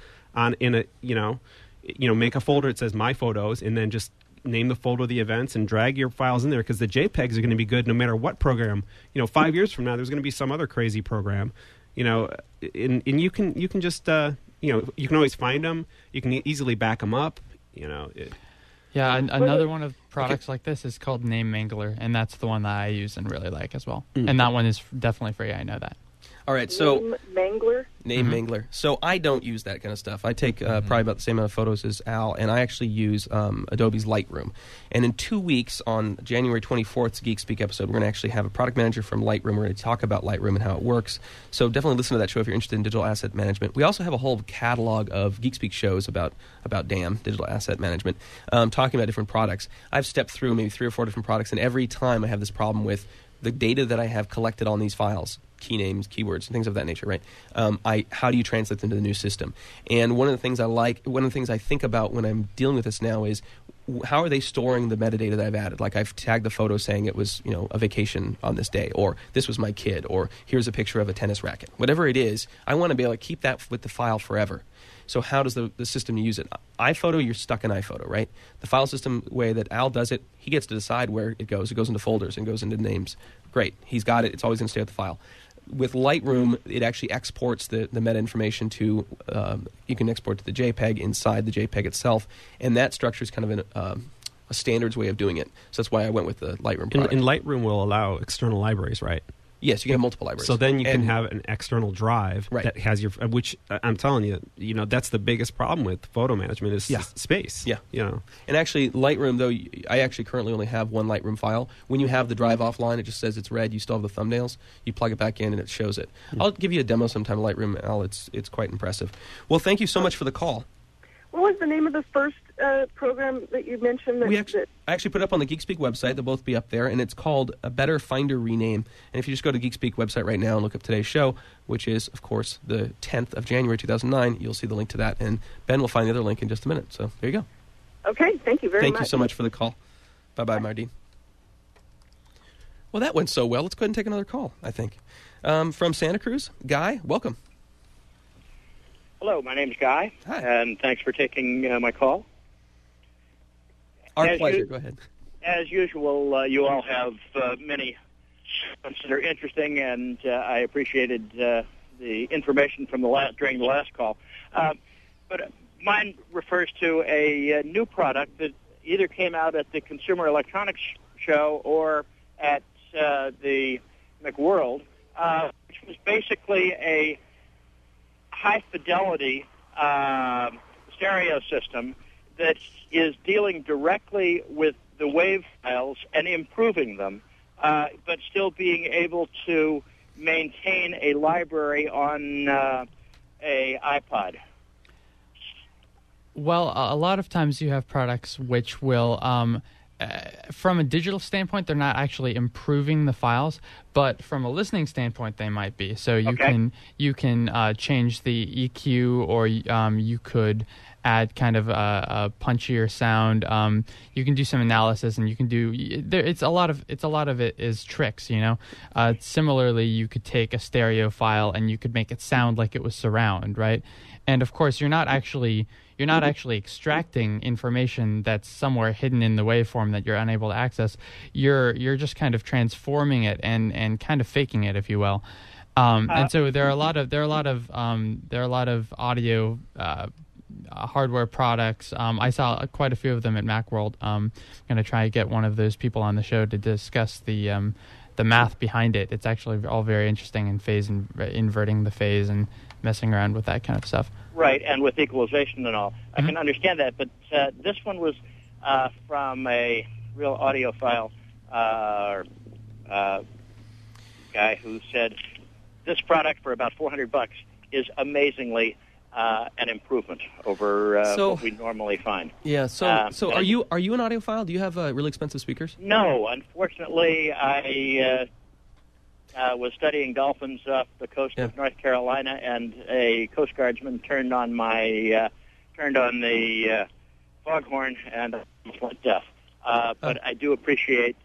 make a folder that says My Photos, and then just name the folder of the events and drag your files in there, because the JPEGs are going to be good no matter what program. 5 years from now, there's going to be some other crazy program, and you can just you can always find them. You can easily back them up. Another one of products like this is called Name Mangler, and that's the one that I use and really like as well. And that one is definitely free. I know that. All right, so Name Mangler. Name Mangler. So I don't use that kind of stuff. I take probably about the same amount of photos as Al, and I actually use Adobe's Lightroom. And in 2 weeks, on January 24th's Geek Speak episode, we're going to actually have a product manager from Lightroom. We're going to talk about Lightroom and how it works. So definitely listen to that show if you're interested in digital asset management. We also have a whole catalog of Geek Speak shows about DAM, digital asset management, talking about different products. I've stepped through maybe 3 or 4 different products, and every time I have this problem with the data that I have collected on these files, key names, keywords, and things of that nature, right? How do you translate them to the new system? And one of the things I think about when I'm dealing with this now is, how are they storing the metadata that I've added? Like, I've tagged the photo saying it was, a vacation on this day, or this was my kid, or here's a picture of a tennis racket. Whatever it is, I want to be able to keep that with the file forever. So how does the system use it? iPhoto, you're stuck in iPhoto, right? The file system way that Al does it, he gets to decide where it goes. It goes into folders and goes into names. Great. He's got it. It's always going to stay with the file. With Lightroom, it actually exports the meta information to, you can export to the JPEG inside the JPEG itself, and that structure is kind of a standards way of doing it. So that's why I went with the Lightroom product. And Lightroom will allow external libraries, right? Yes, you can have multiple libraries. So then you can have an external drive that has your, which I'm telling you, that's the biggest problem with photo management is space. Yeah. And actually, Lightroom, though, I actually currently only have one Lightroom file. When you have the drive offline, it just says it's red. You still have the thumbnails. You plug it back in, and it shows it. I'll give you a demo sometime of Lightroom, Al. It's quite impressive. Well, thank you so much for the call. What was the name of the first program that you mentioned? I actually put it up on the GeekSpeak website. They'll both be up there, and it's called A Better Finder Rename. And if you just go to the GeekSpeak website right now and look up today's show, which is, of course, the 10th of January 2009, you'll see the link to that. And Ben will find the other link in just a minute. So there you go. Okay, thank you very much. Thank you so much for the call. Bye-bye, Mardine. Well, that went so well. Let's go ahead and take another call, I think. From Santa Cruz, Guy, welcome. Hello, my name's Guy, Hi. and thanks for taking my call. Our pleasure. Go ahead. As usual, you all have many subjects that are interesting, and I appreciated the information from during the last call. But mine refers to a new product that either came out at the Consumer Electronics Show or at the Macworld, which was basically a high-fidelity stereo system that is dealing directly with the wave files and improving them, but still being able to maintain a library on a iPod. Well, a lot of times you have products which will, from a digital standpoint, they're not actually improving the files, but from a listening standpoint, they might be. So you can change the EQ, or you could add kind of a punchier sound. You can do some analysis, and you can do. It's a lot of it is tricks. Similarly, you could take a stereo file and you could make it sound like it was surround, right? And of course, you're not actually extracting information that's somewhere hidden in the waveform that you're unable to access. You're just kind of transforming it and kind of faking it, if you will. And so there are a lot of audio hardware products. I saw quite a few of them at Macworld. I'm going to try to get one of those people on the show to discuss the math behind it. It's actually all very interesting, in phase and inverting the phase and messing around with that kind of stuff. Right, and with equalization and all. I can understand that, but this one was from a real audiophile guy who said this product for about $400 is amazingly an improvement over what we normally find. Yeah. So are you an audiophile? Do you have really expensive speakers? No, unfortunately, I was studying dolphins off the coast of North Carolina, and a Coast Guardsman turned on the foghorn, and I almost went deaf. But I do appreciate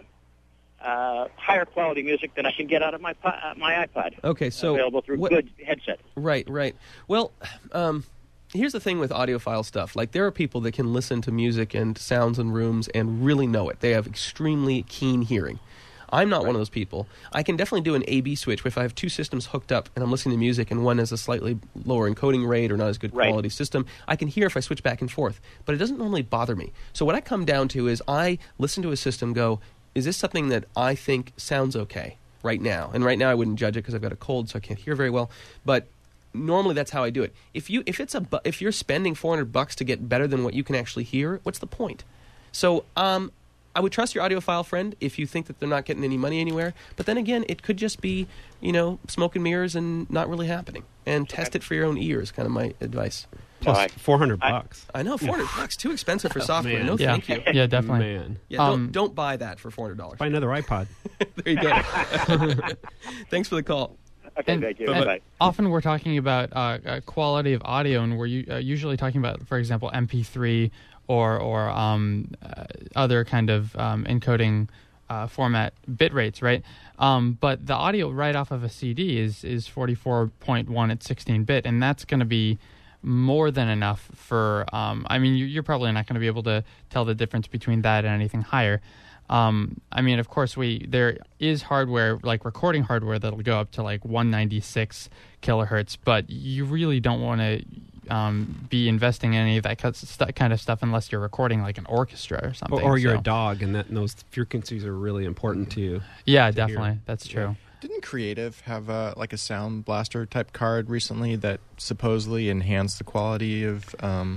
higher quality music than I can get out of my iPod. Okay, so available through good headset. Right. Well, here's the thing with audiophile stuff. Like, there are people that can listen to music and sounds and rooms and really know it. They have extremely keen hearing. I'm not one of those people. I can definitely do an A/B switch if I have two systems hooked up and I'm listening to music and one has a slightly lower encoding rate or not as good quality system. I can hear if I switch back and forth, but it doesn't normally bother me. So what I come down to is I listen to a system, go, is this something that I think sounds okay right now? And right now I wouldn't judge it because I've got a cold, so I can't hear very well. But normally that's how I do it. If you're spending $400 to get better than what you can actually hear, what's the point? So I would trust your audiophile friend if you think that they're not getting any money anywhere. But then again, it could just be, smoke and mirrors and not really happening. And test it for your own ears, kind of my advice. Plus $400. I know, $400. Too expensive for software. Man. No, thank you. Yeah, definitely. Man. Yeah, don't buy that for $400. Buy another iPod. There you go. Thanks for the call. Okay, thank you. Bye-bye. Often we're talking about quality of audio, and we're usually talking about, for example, MP3 or other kind of encoding format bit rates, right? But the audio right off of a CD is 44.1 at 16-bit, and that's going to be more than enough for, you're probably not going to be able to tell the difference between that and anything higher. Of course, there is hardware, like recording hardware, that'll go up to like 196 kilohertz, but you really don't want to be investing in any of that kind of stuff unless you're recording like an orchestra or something. Or you're a dog, and those frequencies are really important to you. Yeah, definitely. That's true. Didn't Creative have a Sound Blaster type card recently that supposedly enhanced the quality of?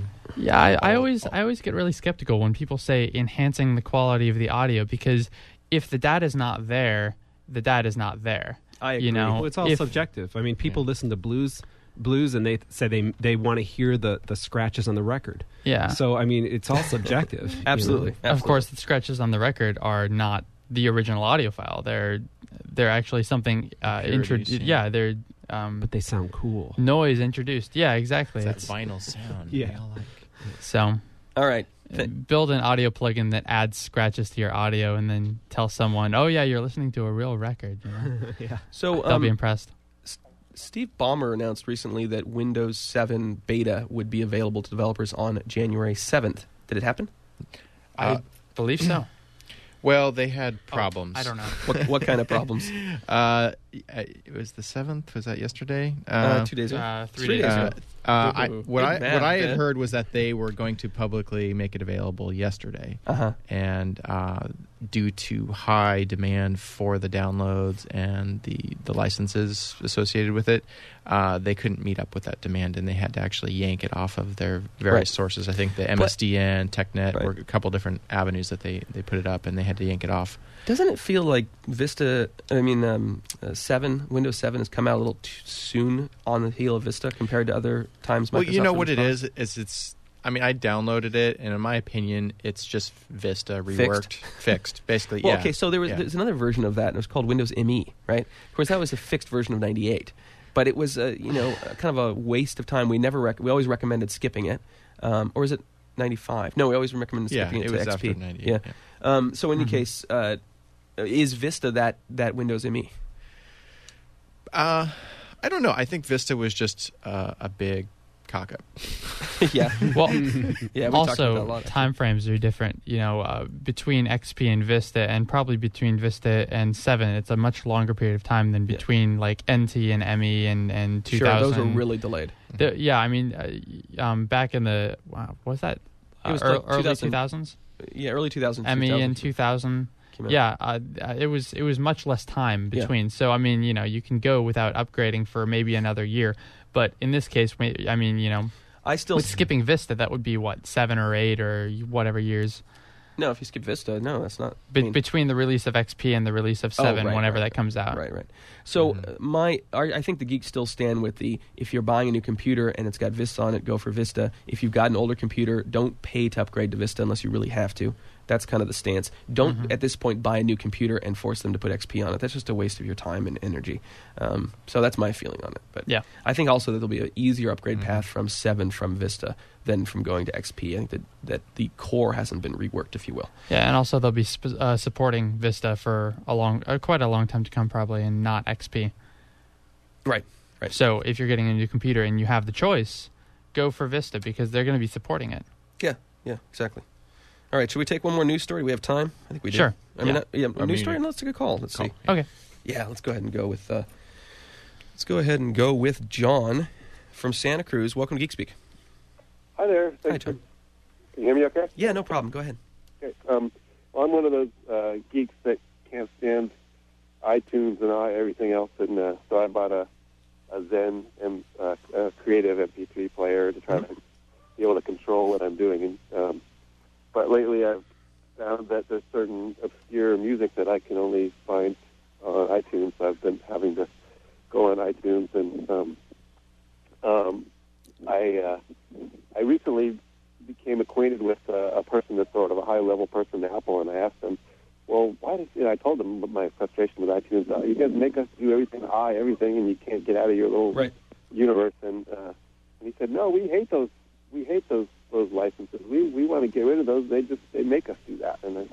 I always get really skeptical when people say enhancing the quality of the audio, because if the data is not there, the data is not there. I agree. Well, it's all subjective. I mean, people listen to blues, and they say they want to hear the scratches on the record. Yeah. So it's all subjective. Absolutely. Of course, the scratches on the record are not the original audio file. They're actually something introduced. Yeah, they're. But they sound cool. Noise introduced. Yeah, exactly. It's that vinyl sound. Yeah. So. All right. Build an audio plugin that adds scratches to your audio, and then tell someone, "Oh yeah, you're listening to a real record." Yeah. So they'll be impressed. Steve Ballmer announced recently that Windows 7 beta would be available to developers on January 7th. Did it happen? I believe so. Well, they had problems. I don't know. What kind of problems? It was the 7th. Was that yesterday? 2 days ago. 3 days ago. What I had heard was that they were going to publicly make it available yesterday, and due to high demand for the downloads and the licenses associated with it, they couldn't meet up with that demand, and they had to actually yank it off of their various sources. I think the MSDN, TechNet, were a couple different avenues that they put it up, and they had to yank it off. Doesn't it feel like Windows 7 has come out a little too soon on the heel of Vista compared to other times? Well, you know what it is it's. I downloaded it, and in my opinion, it's just Vista reworked, fixed, basically. Well, okay, so there's another version of that, and it was called Windows ME, right? Of course, that was a fixed version of 98, but it was kind of a waste of time. We always recommended skipping it, or is it 95? No, we always recommended skipping it to was XP. After 98. Yeah. So in any case, is Vista that Windows ME? I don't know. I think Vista was just a big cock-up. Yeah. Well, yeah. We talked about that a also, lot, time frames are different. Between XP and Vista, and probably between Vista and 7, it's a much longer period of time than between like NT and ME and 2000. Sure, those are really delayed. Back in the was that it was early 2000s? Yeah, early 2000s. ME in 2000. Yeah, it was much less time between. So you can go without upgrading for maybe another year. But in this case, I still with skipping Vista, that would be 7 or 8 or whatever years. No, if you skip Vista, no, that's not. I mean, Between the release of XP and the release of 7, whenever that comes out. Right. So I think the geeks still stand with the, if you're buying a new computer and it's got Vista on it, go for Vista. If you've got an older computer, don't pay to upgrade to Vista unless you really have to. That's kind of the stance. Don't, at this point, buy a new computer and force them to put XP on it. That's just a waste of your time and energy. So that's my feeling on it. But yeah. I think also that there'll be an easier upgrade path from 7 from Vista than from going to XP. I think that the core hasn't been reworked, if you will. Yeah, and also they'll be supporting Vista for quite a long time to come, probably, and not XP. Right. So if you're getting a new computer and you have the choice, go for Vista because they're going to be supporting it. Yeah, exactly. All right, should we take one more news story? Do we have time? I think we do. Sure. A news story? Let's take a call. Let's see. Okay. Yeah, let's go ahead and go with John from Santa Cruz. Welcome to GeekSpeak. Hi there. Hi, John. Can you hear me okay? Yeah, no problem. Go ahead. Okay. Well, I'm one of those geeks that can't stand iTunes and everything else, and so I bought a Zen and a creative MP3 player to try to be able to control what I'm doing. And but lately I've found that there's certain obscure music that I can only find on iTunes. So I've been having to go on iTunes, and I recently became acquainted with a person that's sort of a high-level person at Apple, and I asked him, well, why does, I told him my frustration with iTunes. You guys make us do everything, and you can't get out of your little universe. And he said, no, we hate those licenses. We want to get rid of those. They make us do that. And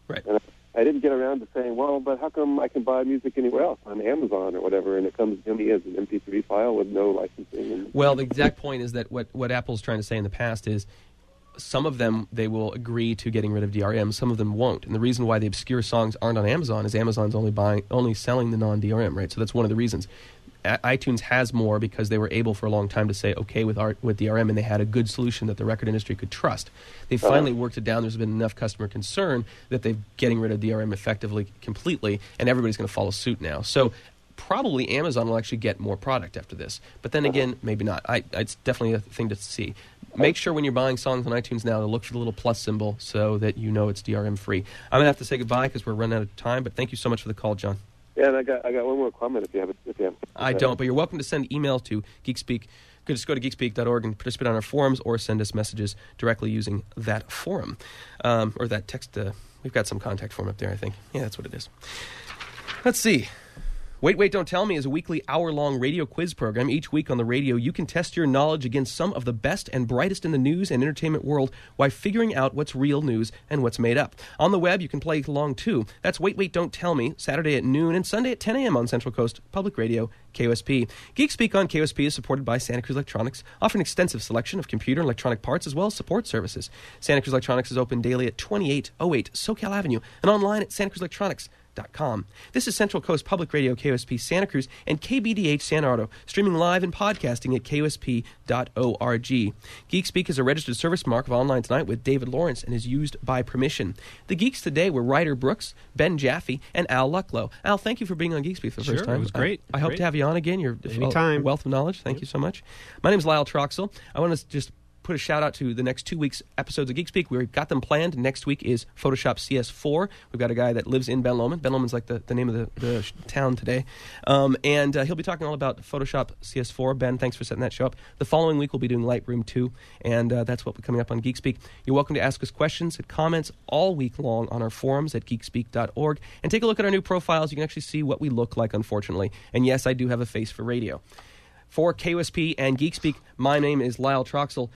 I didn't get around to saying, well, but how come I can buy music anywhere else on Amazon or whatever, and it comes to me as an MP3 file with no licensing? Well, the exact point is that what Apple's trying to say in the past is some of them they will agree to getting rid of DRM, some of them won't. And the reason why the obscure songs aren't on Amazon is Amazon's only selling the non-DRM, right? So that's one of the reasons. iTunes has more because they were able for a long time to say okay with DRM, and they had a good solution that the record industry could trust. They finally worked it down. There's been enough customer concern that they're getting rid of DRM effectively, completely, and everybody's going to follow suit now. So probably Amazon will actually get more product after this. But then again, maybe not. It's definitely a thing to see. Make sure when you're buying songs on iTunes now to look for the little plus symbol so that you know it's DRM free. I'm going to have to say goodbye because we're running out of time, but thank you so much for the call, John. Yeah, and I got one more comment if you have. I don't, but you're welcome to send email to GeekSpeak. Just go to geekspeak.org and participate on our forums or send us messages directly using that forum or that text. We've got some contact form up there, I think. Yeah, that's what it is. Let's see. Wait, Don't Tell Me is a weekly hour-long radio quiz program. Each week on the radio, you can test your knowledge against some of the best and brightest in the news and entertainment world while figuring out what's real news and what's made up. On the web, you can play along, too. That's Wait, Don't Tell Me, Saturday at noon and Sunday at 10 a.m. on Central Coast Public Radio, KOSP. GeekSpeak on KOSP is supported by Santa Cruz Electronics, offering an extensive selection of computer and electronic parts as well as support services. Santa Cruz Electronics is open daily at 2808 SoCal Avenue and online at SantaCruzElectronics.com. This is Central Coast Public Radio, KOSP Santa Cruz, and KBDH San Ardo, streaming live and podcasting at KOSP.org. GeekSpeak is a registered service mark of Online Tonight with David Lawrence and is used by permission. The geeks today were Ryder Brooks, Ben Jaffe, and Al Lucklow. Al, thank you for being on GeekSpeak for the first time. It was great. I hope to have you on again. You're Anytime. a wealth of knowledge. Thank you so much. My name is Lyle Troxel. I want to just put a shout out to the next 2 weeks episodes of GeekSpeak. We've got them planned. Next week is Photoshop CS4. We've got a guy that lives in Ben Lomond. Ben Lomond's like the name of the town today. And he'll be talking all about Photoshop CS4. Ben, thanks for setting that show up. The following week we'll be doing Lightroom 2, and that's what will be coming up on GeekSpeak. You're welcome to ask us questions and comments all week long on our forums at geekspeak.org. And take a look at our new profiles. You can actually see what we look like, unfortunately. And yes, I do have a face for radio. For KOSP and GeekSpeak, my name is Lyle Troxel.